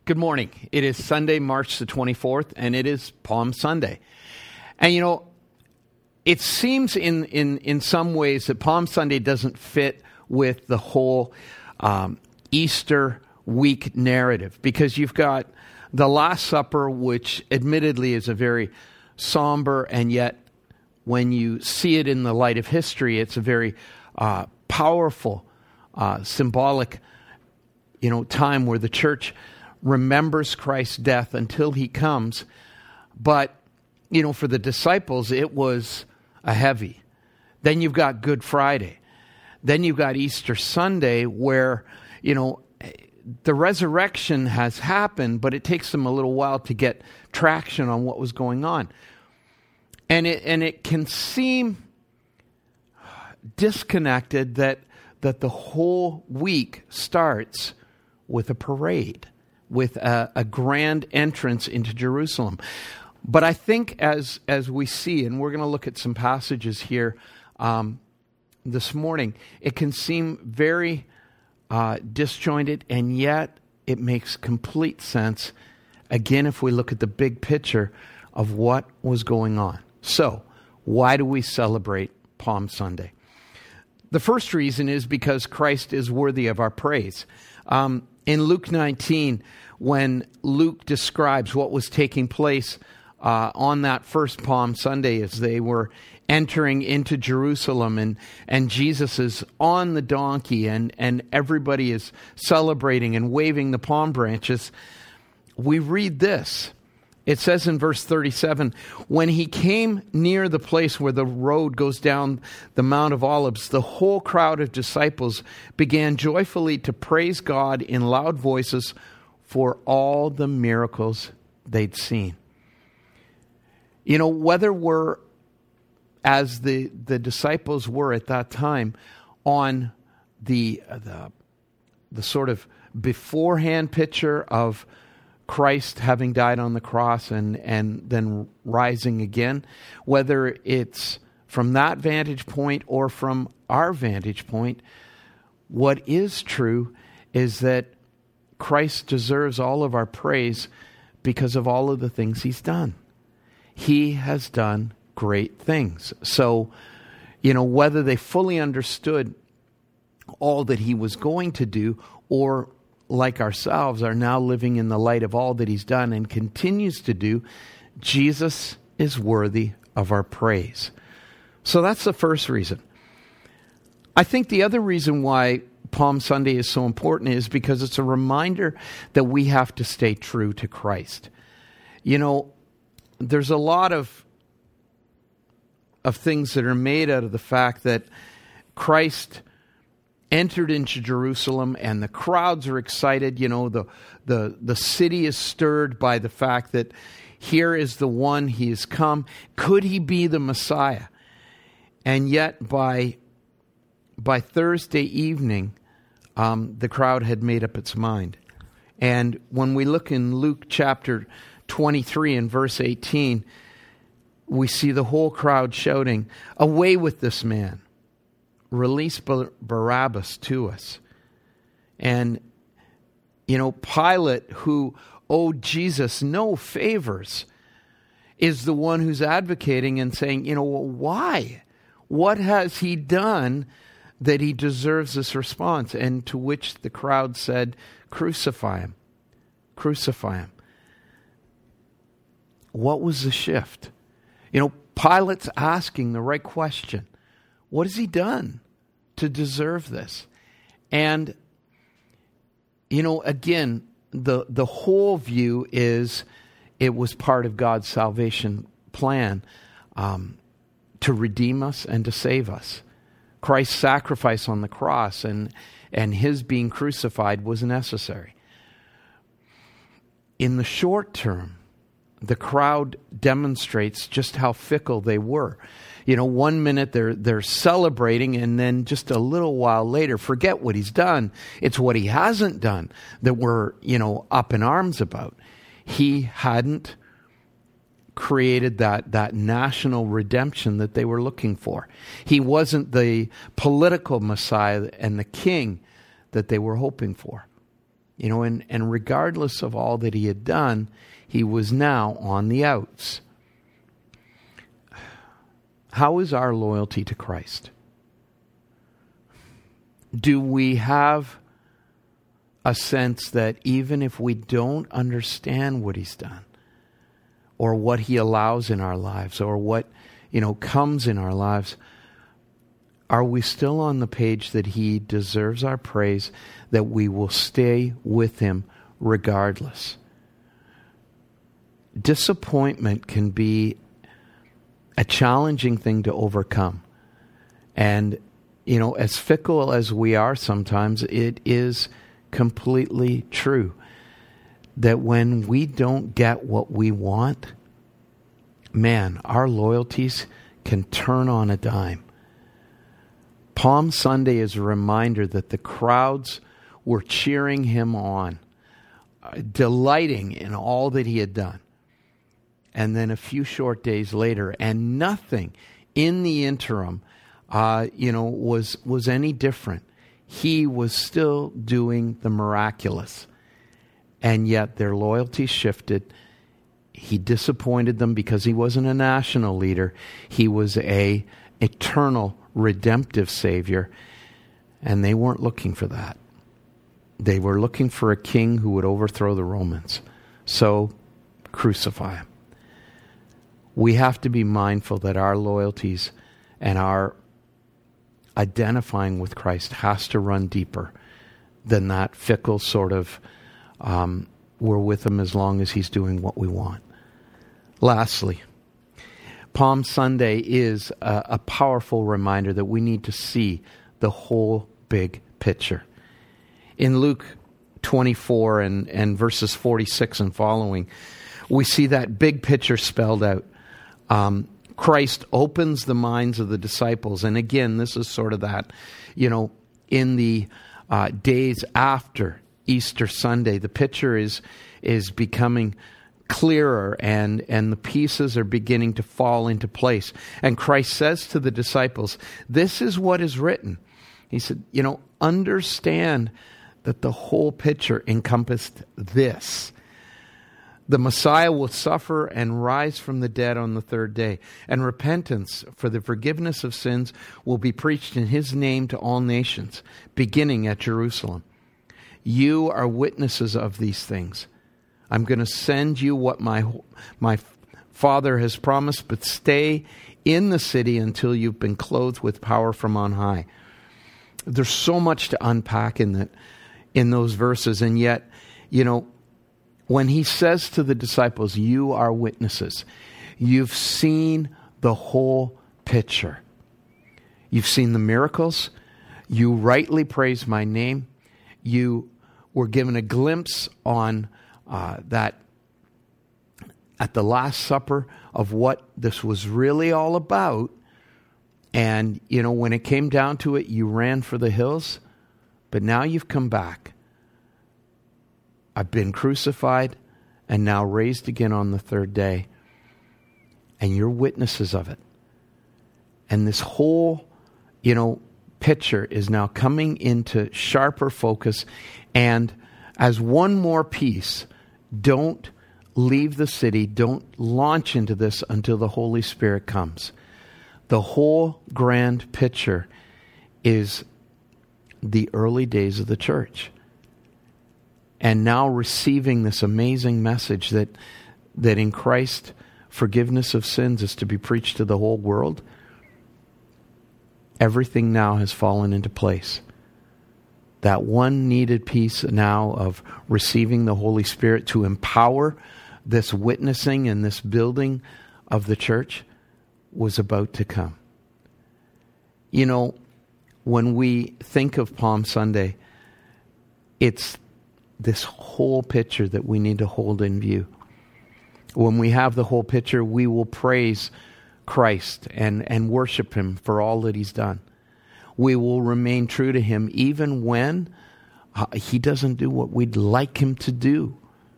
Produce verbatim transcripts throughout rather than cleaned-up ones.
Good morning. It is Sunday, March the twenty-fourth, and it is Palm Sunday. And you know, it seems in, in, in some ways that Palm Sunday doesn't fit with the whole um, Easter week narrative, because you've got the Last Supper, which admittedly is a very somber, and yet when you see it in the light of history, it's a very uh, powerful, uh, symbolic, you know, time where the church remembers Christ's death until he comes. But, you know, for the disciples, it was a heavy. Then you've got Good Friday. Then you've got Easter Sunday, where, you know, the resurrection has happened, but it takes them a little while to get traction on what was going on. And it and it can seem disconnected that that the whole week starts with a parade, with a, a grand entrance into Jerusalem. But I think as as we see, and we're going to look at some passages here um, this morning, it can seem very uh, disjointed, and yet it makes complete sense, again, if we look at the big picture of what was going on. So, why do we celebrate Palm Sunday? The first reason is because Christ is worthy of our praise. Um, in Luke nineteen, when Luke describes what was taking place uh, on that first Palm Sunday as they were entering into Jerusalem, and, and Jesus is on the donkey, and, and everybody is celebrating and waving the palm branches, we read this. It says in verse thirty-seven, when he came near the place where the road goes down the Mount of Olives, the whole crowd of disciples began joyfully to praise God in loud voices for all the miracles they'd seen. You know, whether we're, as the, the disciples were at that time, on the, the, the sort of beforehand picture of Christ having died on the cross and, and then rising again, whether it's from that vantage point or from our vantage point, what is true is that Christ deserves all of our praise because of all of the things he's done. He has done great things. So, you know, whether they fully understood all that he was going to do, or like ourselves, are now living in the light of all that he's done and continues to do, Jesus is worthy of our praise. So that's the first reason. I think the other reason why Palm Sunday is so important is because it's a reminder that we have to stay true to Christ. You know, there's a lot of of things that are made out of the fact that Christ entered into Jerusalem and the crowds are excited. You know, the, the, the city is stirred by the fact that here is the one, he has come. Could he be the Messiah? And yet by, by Thursday evening, um, the crowd had made up its mind. And when we look in Luke chapter twenty-three and verse eighteen, we see the whole crowd shouting, "Away with this man. Release Barabbas to us." And, you know, Pilate, who owed Jesus no favors, is the one who's advocating and saying, you know, well, why? What has he done that he deserves this response? And to which the crowd said, crucify him. Crucify him. What was the shift? You know, Pilate's asking the right question. What has he done to deserve this? And, you know, again, the, the whole view is it was part of God's salvation plan um, to redeem us and to save us. Christ's sacrifice on the cross and, and his being crucified was necessary. In the short term, the crowd demonstrates just how fickle they were. You know, one minute they're they're celebrating, and then just a little while later, forget what he's done. It's what he hasn't done that we're, you know, up in arms about. He hadn't created that, that national redemption that they were looking for. He wasn't the political Messiah and the king that they were hoping for. You know, and, and regardless of all that he had done, he was now on the outs. How is our loyalty to Christ? Do we have a sense that even if we don't understand what he's done, or what he allows in our lives, or what, you know, comes in our lives, are we still on the page that he deserves our praise, that we will stay with him regardless? Disappointment can be a challenging thing to overcome. And, you know, as fickle as we are sometimes, it is completely true that when we don't get what we want, man, our loyalties can turn on a dime. Palm Sunday is a reminder that the crowds were cheering him on, uh, delighting in all that he had done. And then a few short days later, and nothing in the interim, uh, you know, was was any different. He was still doing the miraculous. And yet their loyalty shifted. He disappointed them because he wasn't a national leader. He was a eternal, redemptive Savior. And they weren't looking for that. They were looking for a king who would overthrow the Romans. So, crucify him. We have to be mindful that our loyalties and our identifying with Christ has to run deeper than that fickle sort of, um, we're with him as long as he's doing what we want. Lastly, Palm Sunday is a, a powerful reminder that we need to see the whole big picture. In Luke twenty-four and, and verses forty-six and following, we see that big picture spelled out. Um, Christ opens the minds of the disciples. And again, this is sort of that, you know, in the uh, days after Easter Sunday, the picture is is becoming clearer and, and the pieces are beginning to fall into place. And Christ says to the disciples, this is what is written. He said, you know, understand that the whole picture encompassed this. The Messiah will suffer and rise from the dead on the third day, and repentance for the forgiveness of sins will be preached in his name to all nations, beginning at Jerusalem. You are witnesses of these things. I'm going to send you what my my Father has promised, but stay in the city until you've been clothed with power from on high. There's so much to unpack in that, in those verses, and yet, you know, when he says to the disciples, you are witnesses, you've seen the whole picture. You've seen the miracles. You rightly praise my name. You were given a glimpse on uh, that at the Last Supper of what this was really all about. And, you know, when it came down to it, you ran for the hills. But now you've come back. I've been crucified and now raised again on the third day. And you're witnesses of it. And this whole, you know, picture is now coming into sharper focus. And as one more piece, don't leave the city. Don't launch into this until the Holy Spirit comes. The whole grand picture is the early days of the church. And now receiving this amazing message that that in Christ, forgiveness of sins is to be preached to the whole world. Everything now has fallen into place. That one needed piece now of receiving the Holy Spirit to empower this witnessing and this building of the church was about to come. You know, when we think of Palm Sunday, it's this whole picture that we need to hold in view. When we have the whole picture, we will praise Christ and, and worship him for all that he's done. We will remain true to him even when uh, he doesn't do what we'd like him to do.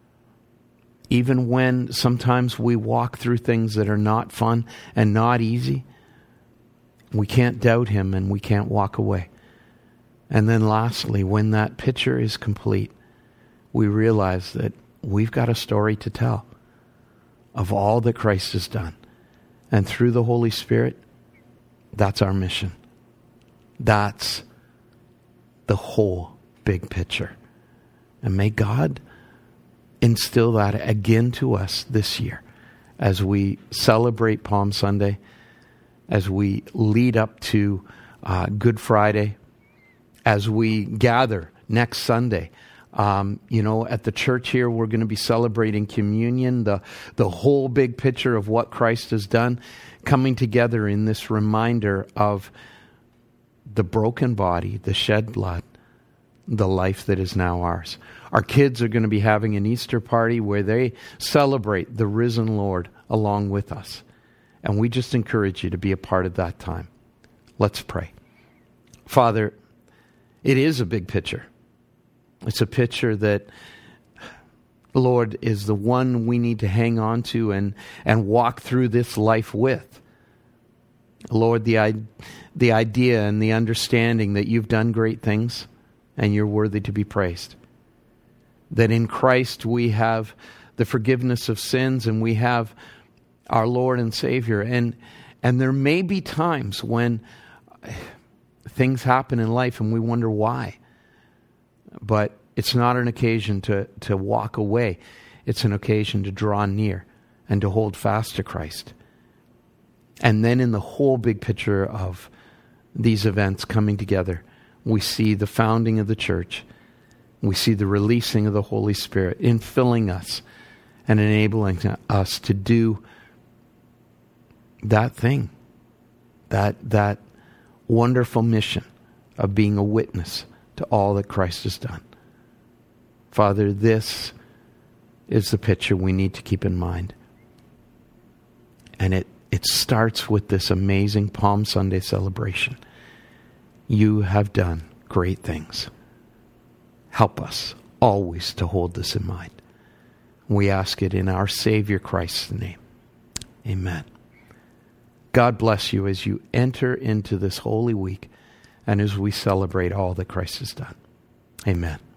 Even when sometimes we walk through things that are not fun and not easy, we can't doubt him and we can't walk away. And then lastly, when that picture is complete, we realize that we've got a story to tell of all that Christ has done. And through the Holy Spirit, that's our mission. That's the whole big picture. And may God instill that again to us this year as we celebrate Palm Sunday, as we lead up to uh, Good Friday, as we gather next Sunday. Um, you know, at the church here, we're going to be celebrating communion, the, the whole big picture of what Christ has done, coming together in this reminder of the broken body, the shed blood, the life that is now ours. Our kids are going to be having an Easter party where they celebrate the risen Lord along with us. And we just encourage you to be a part of that time. Let's pray. Father, it is a big picture. It's a picture that, Lord, is the one we need to hang on to and, and walk through this life with. Lord, the, the idea and the understanding that you've done great things and you're worthy to be praised. That in Christ we have the forgiveness of sins and we have our Lord and Savior. And, and there may be times when things happen in life and we wonder why. But it's not an occasion to, to walk away. It's an occasion to draw near and to hold fast to Christ. And then in the whole big picture of these events coming together, we see the founding of the church. We see the releasing of the Holy Spirit infilling us and enabling us to do that thing, that, that wonderful mission of being a witness to all that Christ has done. Father, this is the picture we need to keep in mind. And it, it starts with this amazing Palm Sunday celebration. You have done great things. Help us always to hold this in mind. We ask it in our Savior Christ's name. Amen. God bless you as you enter into this holy week and as we celebrate all that Christ has done. Amen.